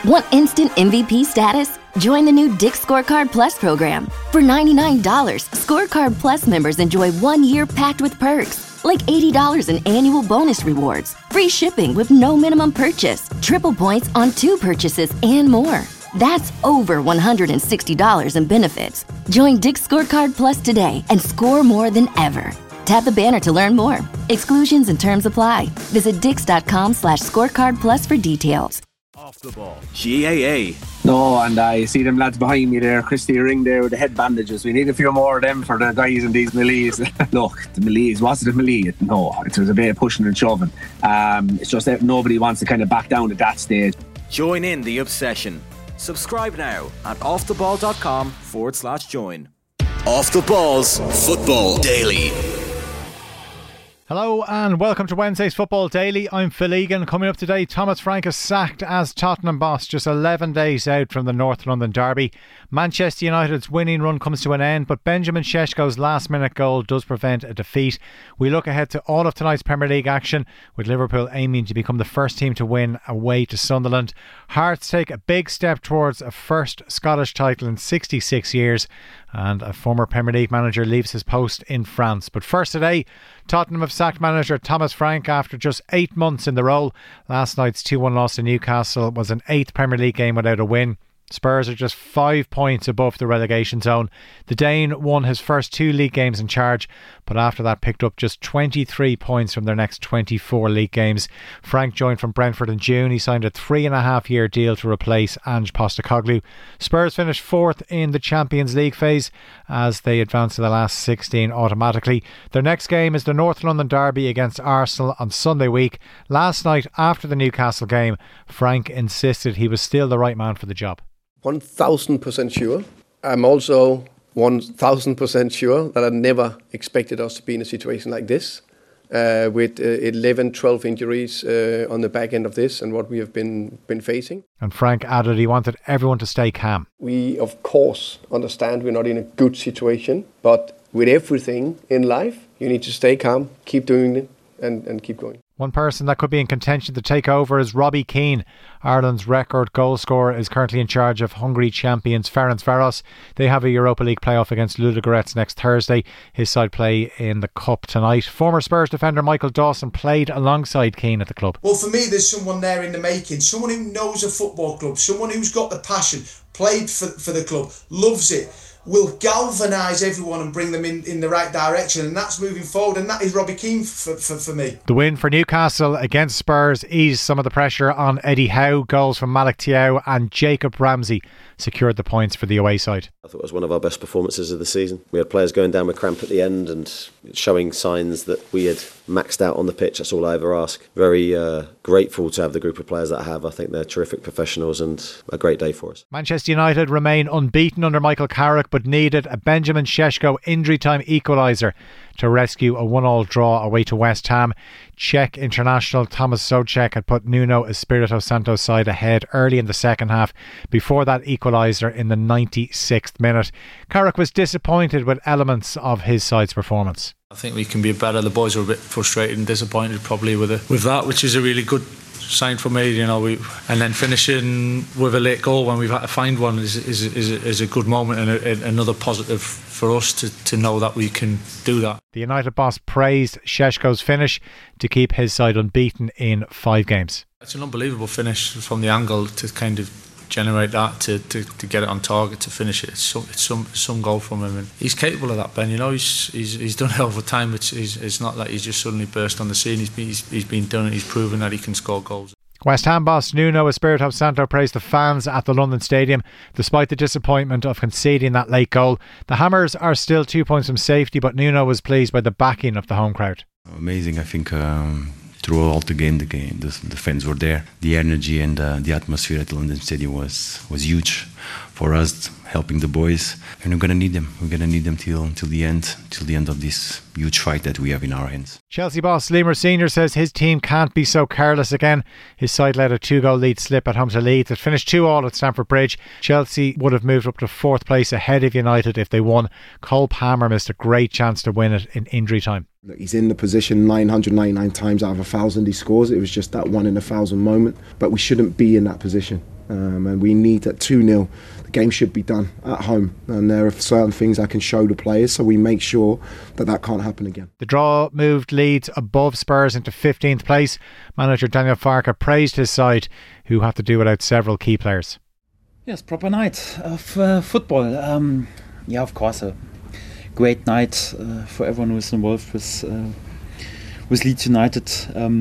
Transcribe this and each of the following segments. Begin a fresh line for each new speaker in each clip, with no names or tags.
Want instant MVP status? Join the new Dick's Scorecard Plus program. For $99, Scorecard Plus members enjoy 1 year packed with perks, like $80 in annual bonus rewards, free shipping with no minimum purchase, triple points on 2 purchases, and more. That's over $160 in benefits. Join Dick's Scorecard Plus today and score more than ever. Tap the banner to learn more. Exclusions and terms apply. Visit dix.com/scorecard plus for details.
Off the ball. GAA.
No, and I see them lads behind me there, Christy Ring there with the head bandages. We need a few more of them for the guys in these Malays. Look, the Malays, was it a Malay? No, it was a bit of pushing and shoving. It's just that nobody wants to kind of back down at that stage.
Join in the obsession. Subscribe now at offtheball.com/join. Off the Balls Football Daily.
Hello and welcome to Wednesday's Football Daily. I'm Phil Egan. Coming up today, Thomas Frank is sacked as Tottenham boss just 11 days out from the North London derby. Manchester United's winning run comes to an end, but Benjamin Šeško's last minute goal does prevent a defeat. We look ahead to all of tonight's Premier League action, with Liverpool aiming to become the first team to win away to Sunderland. Hearts take a big step towards a first Scottish title in 66 years, and a former Premier League manager leaves his post in France. But first today, Tottenham have sacked manager Thomas Frank after just 8 months in the role. Last night's 2-1 loss to Newcastle was an 8th Premier League game without a win. Spurs are just 5 points above the relegation zone. The Dane won his first 2 league games in charge, but after that picked up just 23 points from their next 24 league games. Frank joined from Brentford in June. He signed a 3.5-year deal to replace Ange Postecoglou. Spurs finished 4th in the Champions League phase as they advanced to the last 16 automatically. Their next game is the North London derby against Arsenal on Sunday week. Last night, after the Newcastle game, Frank insisted he was still the right man for the job.
1,000% sure. I'm also 1,000% sure that I never expected us to be in a situation like this, with 11, 12 injuries on the back end of this and what we have been facing.
And Frank added he wanted everyone to stay calm.
We, of course, understand we're not in a good situation, but with everything in life, you need to stay calm, keep doing it, and keep going.
One person that could be in contention to take over is Robbie Keane. Ireland's record goal scorer is currently in charge of Hungary champions Ferencváros. They have a Europa League playoff against Ludogorets next Thursday. His side play in the Cup tonight. Former Spurs defender Michael Dawson played alongside Keane at the club.
Well, for me, there's someone there in the making. Someone who knows a football club. Someone who's got the passion, played for the club, loves it, will galvanise everyone and bring them in the right direction, and that's moving forward, and that is Robbie Keane for me.
The win for Newcastle against Spurs eased some of the pressure on Eddie Howe. Goals from Malik Thiaw and Jacob Ramsey secured the points for the away side.
I thought it was one of our best performances of the season. We had players going down with cramp at the end and showing signs that we had maxed out on the pitch. That's all I ever ask. Very grateful to have the group of players that I have. I think they're terrific professionals and a great day for us.
Manchester United remain unbeaten under Michael Carrick, but needed a Benjamin Šeško injury time equaliser to rescue a 1-1 draw away to West Ham. Czech international Thomas Souček had put Nuno Espirito Santo's side ahead early in the second half before that equaliser in the 96th minute. Carrick was disappointed with elements of his side's performance.
I think we can be better. The boys were a bit frustrated and disappointed probably with that, which is a really good sign for me, you know. And then finishing with a late goal when we've had to find one is a good moment and another positive for us to know that we can do that. The
United boss praised Šeško's finish to keep his side unbeaten in 5 games.
It's an unbelievable finish from the angle to kind of generate that, to get it on target, to finish it. It's some goal from him, and he's capable of that, Ben. You know, he's done it over time. It's not like he's just suddenly burst on the scene. He's been done it. He's proven that he can score goals.
West Ham boss Nuno Espirito Santo praised the fans at the London Stadium despite the disappointment of conceding that late goal. The Hammers are still 2 points from safety, but Nuno was pleased by the backing of the home crowd.
Amazing, I think. Throughout the game, the fans were there. The energy and the atmosphere at the London Stadium was huge for us, helping the boys, and we're gonna need them. We're gonna need them till the end of this huge fight that we have in our hands.
Chelsea boss Lee Senior says his team can't be so careless again. His side let a 2-goal lead slip at home to Leeds. It finished 2-2 at Stamford Bridge. Chelsea would have moved up to 4th place ahead of United if they won. Cole Palmer missed a great chance to win it in injury time.
He's in the position 999 times out of 1,000 he scores. It was just that 1 in 1,000 moment, but we shouldn't be in that position. and we need that 2-0. The game should be done at home, and there are certain things I can show the players, so we make sure that can't happen again.
The draw moved Leeds above Spurs into 15th place. Manager Daniel Farke praised his side, who had to do without several key players.
Yes, proper night of football. Of course, a great night for everyone who is involved with Leeds United.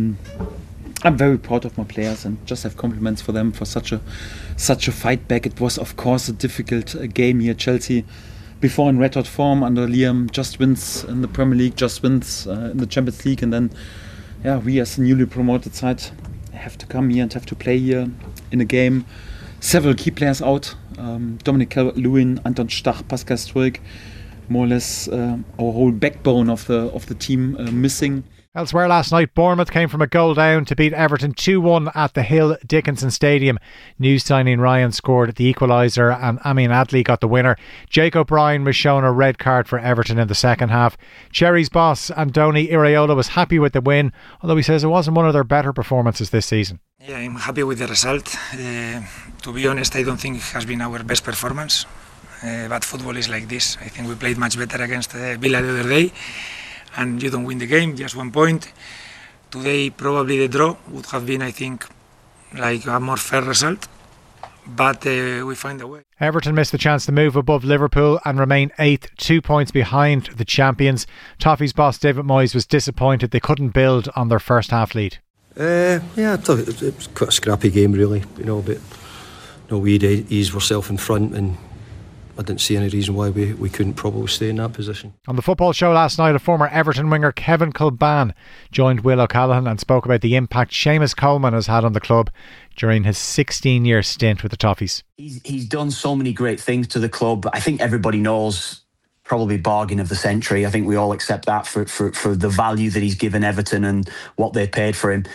I'm very proud of my players and just have compliments for them for such a fight back. It was, of course, a difficult game here. Chelsea, before in red hot form under Liam, just wins in the Premier League, just wins in the Champions League, and then we as a newly promoted side have to come here and have to play here in a game. Several key players out: Dominic Calvert-Lewin, Anton Stach, Pascal Struijk. More or less our whole backbone of the team missing.
Elsewhere last night, Bournemouth came from a goal down to beat Everton 2-1 at the Hill Dickinson Stadium. New signing Ryan scored the equaliser and Amin Adli got the winner. Jake O'Brien was shown a red card for Everton in the second half. Cherries boss Andoni Iraola was happy with the win, although he says it wasn't one of their better performances this season.
Yeah, I'm happy with the result. To be honest, I don't think it has been our best performance. But football is like this. I think we played much better against Villa the other day, and you don't win the game, just 1 point. Today probably the draw would have been, I think, like a more fair result, but we find a way.
Everton missed the chance to move above Liverpool and remain 8th, 2 points behind the champions. Toffees boss David Moyes was disappointed they couldn't build on their first half lead.
I thought it was quite a scrappy game really, but we'd eased ourselves in front, and I didn't see any reason why we couldn't probably stay in that position.
On the football show last night, a former Everton winger, Kevin Kilban, joined Will O'Callaghan and spoke about the impact Seamus Coleman has had on the club during his 16-year stint with the Toffees.
He's done so many great things to the club. I think everybody knows probably bargain of the century. I think we all accept that for the value that he's given Everton and what they paid for him.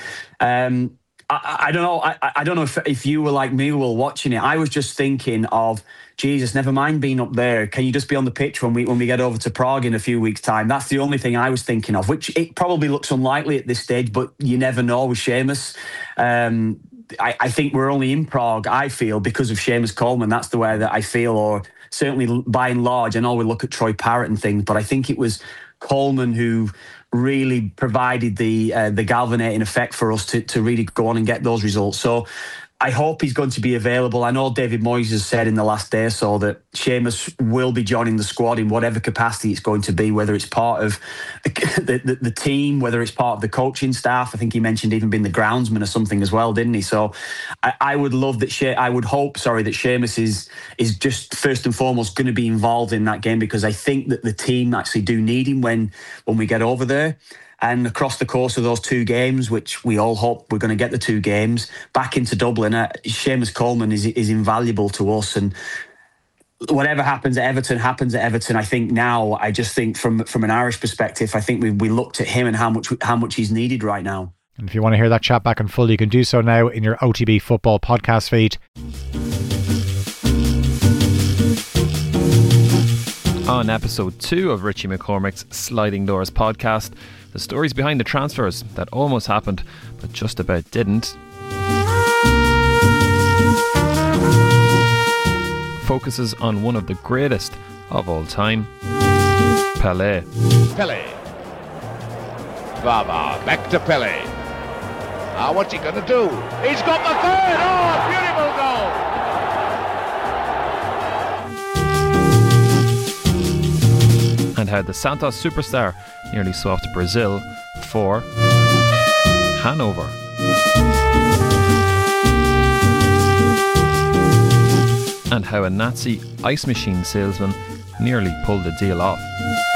I don't know. I don't know if you were like me while watching it. I was just thinking of, Jesus, never mind being up there. Can you just be on the pitch when we get over to Prague in a few weeks' time? That's the only thing I was thinking of, which it probably looks unlikely at this stage, but you never know with Seamus. I think we're only in Prague, I feel, because of Seamus Coleman. That's the way that I feel, or certainly by and large. I know we look at Troy Parrott and things, but I think it was Coleman who really provided the galvanating effect for us to really go on and get those results. So I hope he's going to be available. I know David Moyes has said in the last day or so that Seamus will be joining the squad in whatever capacity it's going to be, whether it's part of the team, whether it's part of the coaching staff. I think he mentioned even being the groundsman or something as well, didn't he? So I would love that. I would hope, that Seamus is just first and foremost going to be involved in that game, because I think that the team actually do need him when we get over there. And across the course of those 2 games, which we all hope we're going to get the 2 games, back into Dublin, Seamus Coleman is invaluable to us. And whatever happens at Everton, happens at Everton. I think now, I just think from an Irish perspective, I think we looked at him and how much he's needed right now.
And if you want to hear that chat back in full, you can do so now in your OTB Football podcast feed.
On episode 2 of Richie McCormick's Sliding Doors podcast, the stories behind the transfers that almost happened but just about didn't focuses on one of the greatest of all time, Pelé.
Pelé. Vava, back to Pelé. What's he going to do? He's got the third! Oh, beautiful goal!
And how the Santos superstar nearly swapped Brazil for Hanover. And how a Nazi ice machine salesman nearly pulled the deal off.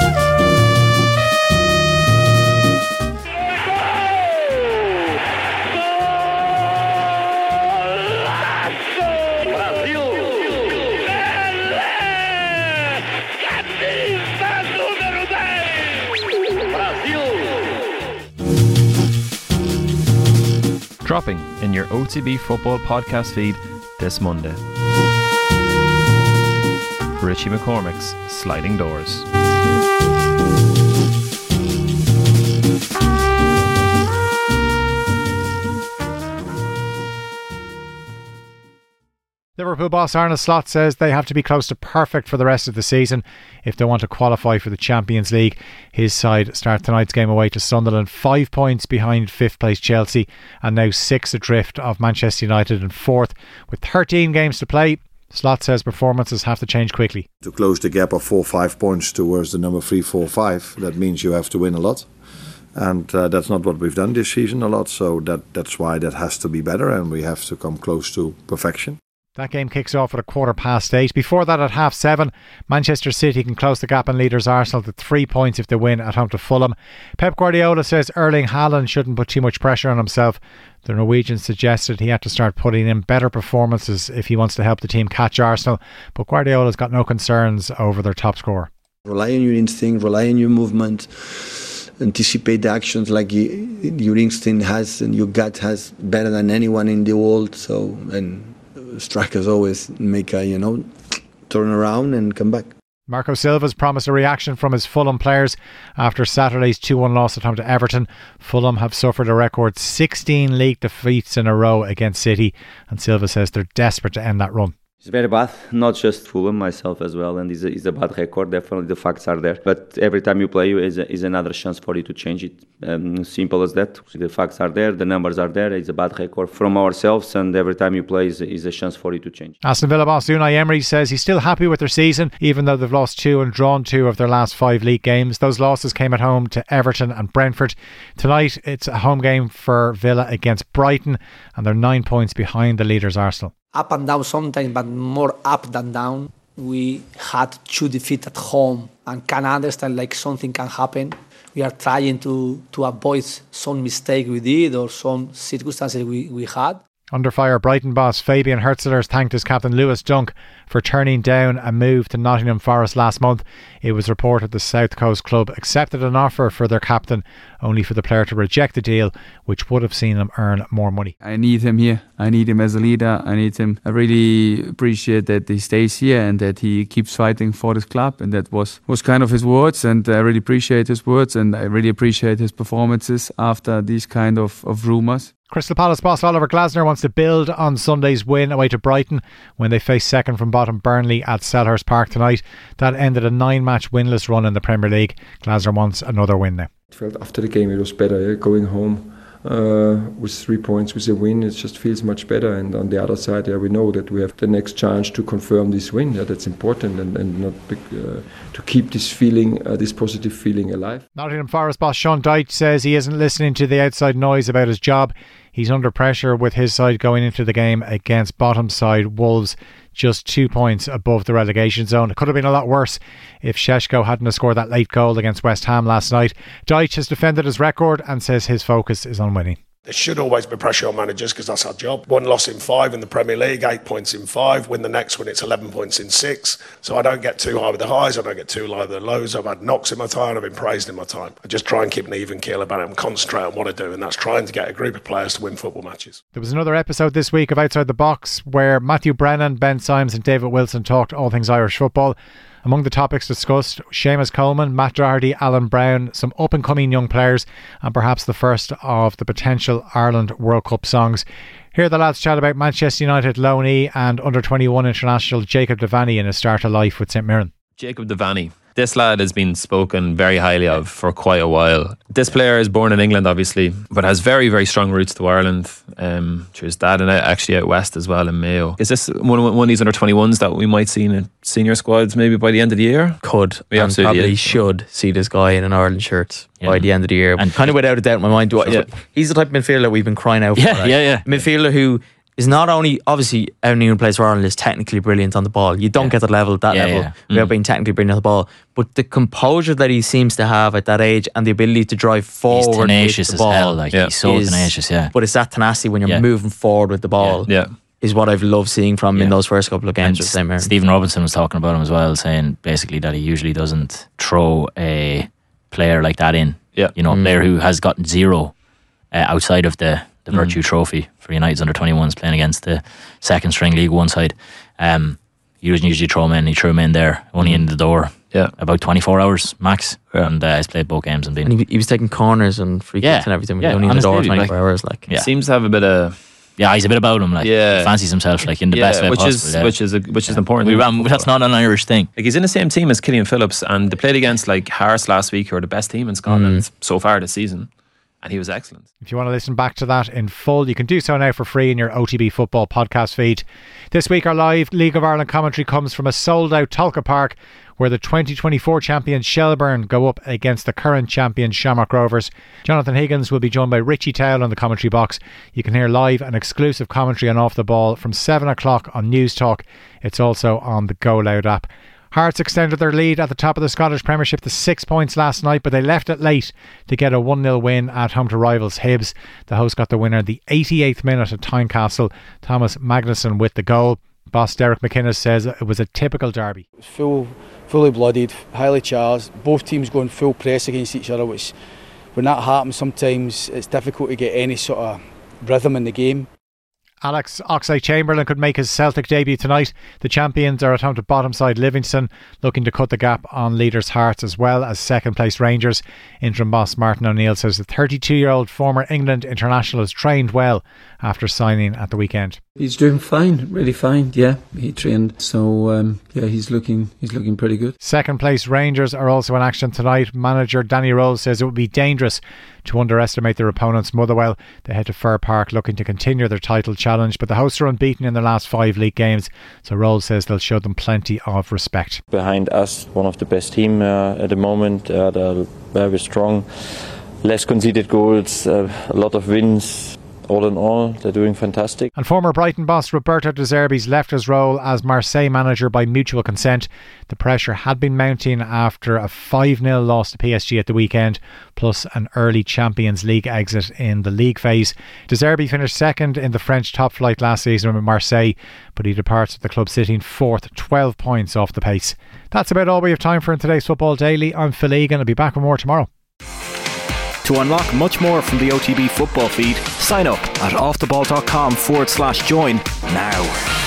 Dropping in your OTB Football podcast feed this Monday. Richie McCormick's Sliding Doors.
Liverpool boss Arne Slot says they have to be close to perfect for the rest of the season if they want to qualify for the Champions League. His side start tonight's game away to Sunderland, 5 points behind 5th place Chelsea and now 6 adrift of Manchester United in 4th. With 13 games to play, Slot says performances have to change quickly.
To close the gap of 4-5 points towards the number 3-4-5, that means you have to win a lot. And that's not what we've done this season a lot, so that's why that has to be better and we have to come close to perfection.
That game kicks off at 8:15. Before that, at 7:30, Manchester City can close the gap on leaders Arsenal to 3 points if they win at home to Fulham. Pep Guardiola says Erling Haaland shouldn't put too much pressure on himself. The Norwegian suggested he had to start putting in better performances if he wants to help the team catch Arsenal, but Guardiola's got no concerns over their top scorer.
Rely on your instinct, rely on your movement, anticipate the actions like your instinct has and your gut has better than anyone in the world. And strikers always make a turn around and come back.
Marco Silva's promised a reaction from his Fulham players after Saturday's 2-1 loss at home to Everton. Fulham have suffered a record 16 league defeats in a row against City, and Silva says they're desperate to end that run.
It's very bad, not just Fulham, myself as well, and it's a bad record. Definitely the facts are there, but every time you play is another chance for you to change it. Simple as that. The facts are there, the numbers are there. It's a bad record from ourselves, and every time you play is a chance for you to change.
Aston Villa boss Unai Emery says he's still happy with their season, even though they've lost 2 and drawn 2 of their last 5 league games. Those losses came at home to Everton and Brentford. Tonight it's a home game for Villa against Brighton, and they're 9 points behind the leaders Arsenal.
Up and down sometimes, but more up than down. We had 2 defeats at home and can understand like something can happen. We are trying to avoid some mistake we did or some circumstances we had.
Under fire, Brighton boss Fabian Hurtzler thanked his captain Lewis Dunk for turning down a move to Nottingham Forest last month. It was reported the South Coast club accepted an offer for their captain, only for the player to reject the deal, which would have seen him earn more money.
I need him here. I need him as a leader. I need him. I really appreciate that he stays here and that he keeps fighting for this club, and that was kind of his words, and I really appreciate his words, and I really appreciate his performances after these kind of rumours.
Crystal Palace boss Oliver Glasner wants to build on Sunday's win away to Brighton when they face second from bottom Burnley at Selhurst Park tonight. That ended a 9-match winless run in the Premier League. Glasner wants another win now.
I felt after the game it was better, going home with 3 points, with a win. It just feels much better, and on the other side, we know that we have the next chance to confirm this win. That's important, and not to keep this feeling, this positive feeling alive.
Nottingham Forest boss Sean Dyche says he isn't listening to the outside noise about his job. He's under pressure with his side going into the game against bottom side Wolves, just 2 points above the relegation zone. It could have been a lot worse if Šeško hadn't scored that late goal against West Ham last night. Dyche has defended his record and says his focus is on winning.
There should always be pressure on managers because that's our job. 1 loss in 5 in the Premier League, 8 points in 5. Win the next one, it's 11 points in 6. So I don't get too high with the highs, I don't get too low with the lows. I've had knocks in my time, I've been praised in my time. I just try and keep an even keel about it and concentrate on what I do, and that's trying to get a group of players to win football matches.
There was another episode this week of Outside the Box where Matthew Brennan, Ben Symes and David Wilson talked all things Irish football. Among the topics discussed, Seamus Coleman, Matt Doherty, Alan Brown, some up-and-coming young players, and perhaps the first of the potential Ireland World Cup songs. Here the lads chat about Manchester United loanee and under-21 international Jacob Devaney in his start of life with St Mirren.
Jacob Devaney. This lad has been spoken very highly of for quite a while. This player is born in England, obviously, but has very, very strong roots to Ireland. Through his dad and actually out west as well in Mayo. Is this one of these under-21s that we might see in senior squads maybe by the end of the year?
Could. We absolutely should see this guy in an Ireland shirt by the end of the year. And kind of without a doubt in my mind. He's the type of midfielder we've been crying out for.
Yeah.
Midfielder who is not only, obviously, anyone who plays for Ireland is technically brilliant on the ball. You don't get the level without being technically brilliant on the ball. But the composure that he seems to have at that age and the ability to drive forward,
he's tenacious
with the ball,
as hell. He's so tenacious,
But it's that tenacity when you're moving forward with the ball. Is what I've loved seeing from him in those first couple of games.
Stephen Robinson was talking about him as well, saying basically that he usually doesn't throw a player like that in. A player who has gotten 0 outside of the Virtue Trophy for United's under-21s playing against the second string League One side. He doesn't usually throw him in. He threw him in there, only in the door. About 24 hours max, and he's played both games and
he was taking corners and free kicks and everything. Only in the door 24 hours.
Seems to have a bit of
Yeah, he's a bit about him. Like, he fancies himself like in the best way possible.
Which is important.
That's not an Irish thing.
Like, he's in the same team as Killian Phillips, and they played against like Hearts last week, who are the best team in Scotland so far this season, and he was excellent.
If you want to listen back to that in full, you can do so now for free in your OTB Football podcast feed. This week our live League of Ireland commentary comes from a sold out Tolka Park, where the 2024 champions Shelbourne go up against the current champions Shamrock Rovers. Jonathan Higgins will be joined by Richie Towell on the commentary box. You can hear live and exclusive commentary on Off the Ball from 7 o'clock on News Talk. It's also on the Go Loud app. Hearts extended their lead at the top of the Scottish Premiership to 6 points last night, but they left it late to get a 1-0 win at home to rivals Hibs. The hosts got the winner the 88th minute at Tynecastle. Thomas Magnuson with the goal. Boss Derek McInnes says it was a typical derby.
Fully blooded, highly charged, both teams going full press against each other, which when that happens sometimes it's difficult to get any sort of rhythm in the game.
Alex Oxlade-Chamberlain could make his Celtic debut tonight. The champions are at home to bottom side Livingston, looking to cut the gap on leaders' Hearts as well as second place Rangers. Interim boss Martin O'Neill says the 32-year-old former England international has trained well after signing at the weekend.
He's doing fine, really fine. Yeah, he trained, so he's looking pretty good.
Second place Rangers are also in action tonight. Manager Danny Rose says it would be dangerous to underestimate their opponents Motherwell. They head to Fir Park looking to continue their title challenge, but the hosts are unbeaten in their last 5 league games, so Rose says they'll show them plenty of respect.
Behind us, one of the best team at the moment. They're very strong, less conceded goals, a lot of wins. All in all, they're doing fantastic.
And former Brighton boss Roberto De Zerbi's left his role as Marseille manager by mutual consent. The pressure had been mounting after a 5-0 loss to PSG at the weekend, plus an early Champions League exit in the league phase. De Zerbi finished second in the French top flight last season with Marseille, but he departs with the club sitting fourth, 12 points off the pace. That's about all we have time for in today's Football Daily. I'm Phil Egan. I'll be back with more tomorrow.
To unlock much more from the OTB football feed, sign up at offtheball.com/join now.